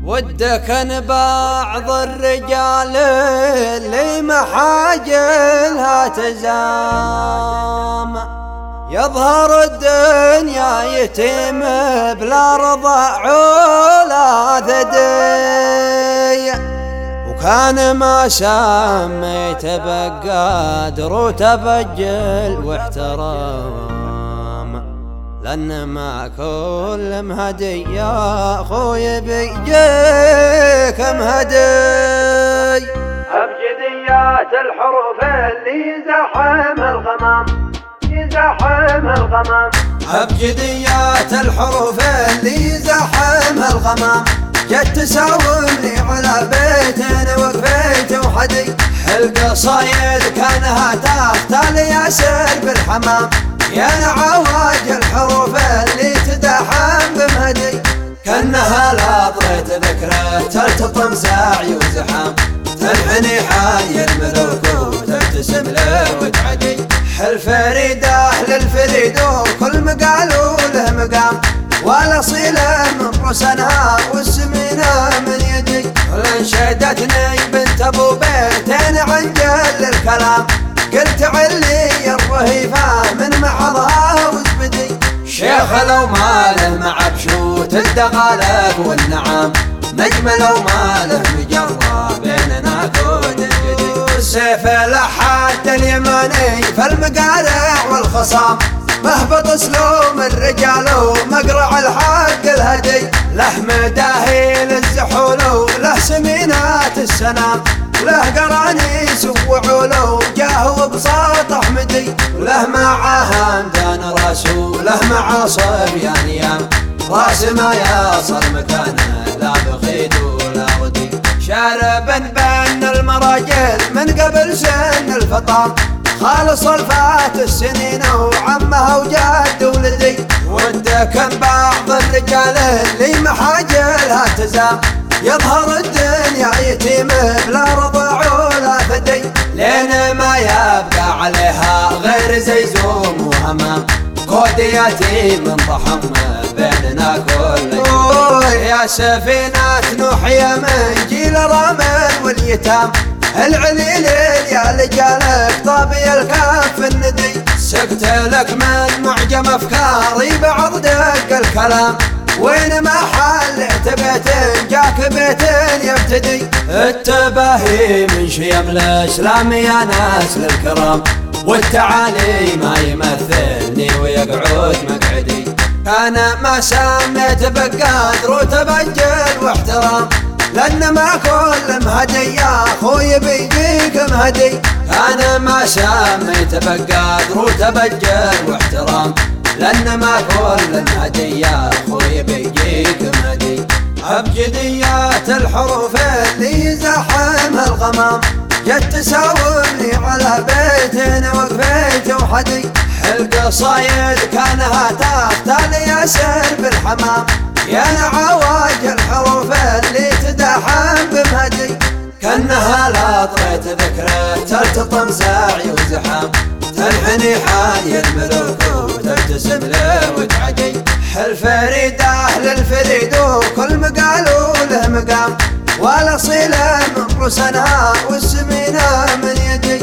ودك ان بعض الرجال اللي محاجلها تزام يظهر الدنيا يتيم بلا رضع ولا ثدي، وكان ما سميت بقادر وتبجل واحترام، لأن ما كل مهدي يا أخوي بيجيك مهدي. أبجديات الحروف اللي يزحم الغمام يزحم الغمام، أبجديات الحروف اللي يزحم الغمام، جت تساوم لي على بيتين وقفيت وحدي، القصايد كانها تختال ياسر بالحمام، يا نعواج الحروف اللي تدحم بمهدي، كانها لاطرت ذكرى تلتطم سعي وزحام، تنحني حي الملوك وتبتسم له وتعدي، الفريدة للفريد وكل مقال وله مقام، والاصيلة من رسنها والسمينة من يدي، انشدتني بنت ابو بيتين عن جل الكلام، قلت علي الرهيفة من معضها وزبدي، شيخ لو ماله مع بشوت الدغالب والنعام، نجم لو ماله مجرى بيننا كود الجدي، سيف لحد اليماني فالمقارع والخصام، مهبط سلوم الرجال ومقرع الحق الهدي، له مداهي للزحول وله سمينات السنام، له قرانيس وعولو جاه وبساط احمدي، له معاه همدان رسوله مع صبيان يام، راس ما يصل مكانه لا بخيد ولا ردي، شارب بين المراجل من قبل سن الفطام، خالص الفات السنين وعمها وجد ولدي، ودك ان بعض الرجال اللي محاجلها تزام، يظهر الدنيا يتيم بلا رضع ولا ثدي، لين ما يبقى عليها غير زيزوم وهمام، كود يتيم ضحم بيننا كل يا سفينة نوح يا من جيل رامل واليتام، العليل يا لجالك طابي الكف الندي، سقت لك من معجم افكاري بعض دق الكلام، وين ما حليت بيتين جاك بيتين يبتدي، التباهي من شيم الاسلام يا ناس للكرام، والتعالي ما يمثلني ويقعد مقعدي، انا ما سميت بقادر وتبجل واحترام، لأن ما كل مهدي يا أخوي بيجيك مهدي، أنا ما سميت بقادر وتبجل واحترام، لأن ما كل مهدي يا أخوي بيجيك مهدي، أبجديات الحروف اللي يزحم الغمام، جت تساومني على بيتين وقفيت وحدي، القصايد كانها تختال ياسر بالحمام، يا نعواج الحروف اللي تدحم بمهدي، كانها لاطرت ذكرى تلتطم سعي وزحام، تنحني حي الملوك وتبتسم له وتعدي، الفريدة للفريد وكل مقال وله مقام، والاصيلة من رسنها والسمينة من يدي،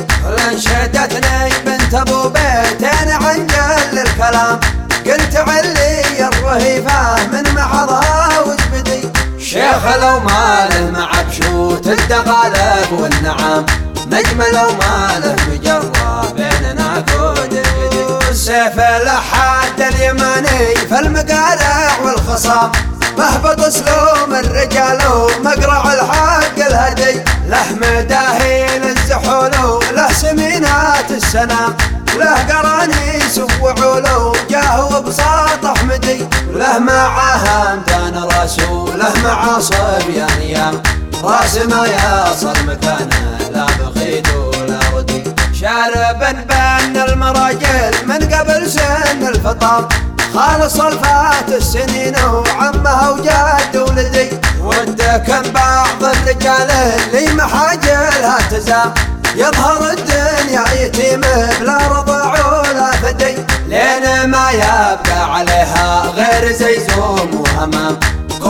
انشدتني بنت ابو بيتين عن جل الكلام، قلت علي الرهيفة من معضها وزبدي، شيخ لو ماله مع بشوت الدغالب والنعام، نجم لو ماله مجرى بيننا كود الجدي، سيف لحد اليماني فالمقارع والخصام، مهبط سلوم الرجال ومقرع الحق الهدي، له مداهي للزحول وله سمينات السنام، له قرانيس وعولو جاه وبساط احمدي، له معاه همدان رسوله مع صبيان يام، راس ما يصل مكانه لا بخيد ولا ردي، شارب بين المراجل من قبل سن الفطام، خالص الفات السنين وعمها وجد ولدي، ودك ان بعض الرجال اللي محاجلها تزام، يظهر الدنيا يتيم بلا رضع ولا ثدي، لين ما يبقى عليها غير زيزوم وهمام،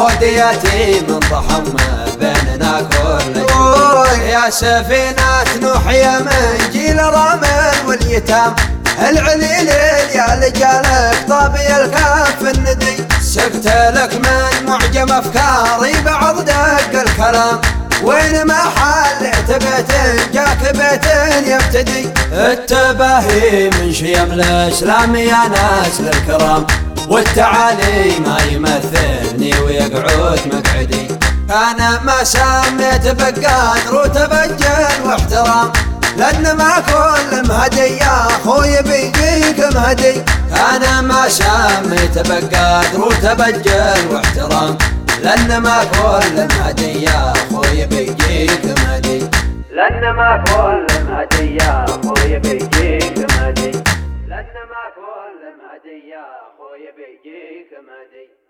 خذ يتيم ضحم بيننا كل يا سفينة نوح يا من جيل رامل واليتام العليل يا لجالك طابي الكاف الندي سكت لك من معجم افكاري بعض دق الكلام وين ما حليت بيت جاك بيت يبتدي التباهي من شيم الاسلام يا ناس للكرام والتعالي ما يمثلني ويقعد مقعدي انا ما سميت بقادر وتبجل واحترام لأن ما كل مهدي يا أخوي بيجيك مهدي أنا ما سميت بقادر وتبجل واحترام لأن ما كل مهدي يا أخوي بيجيك مهدي لأن ما كل مهدي يا أخوي بيجيك مهدي لأن ما كل مهدي يا أخوي بيجيك مهدي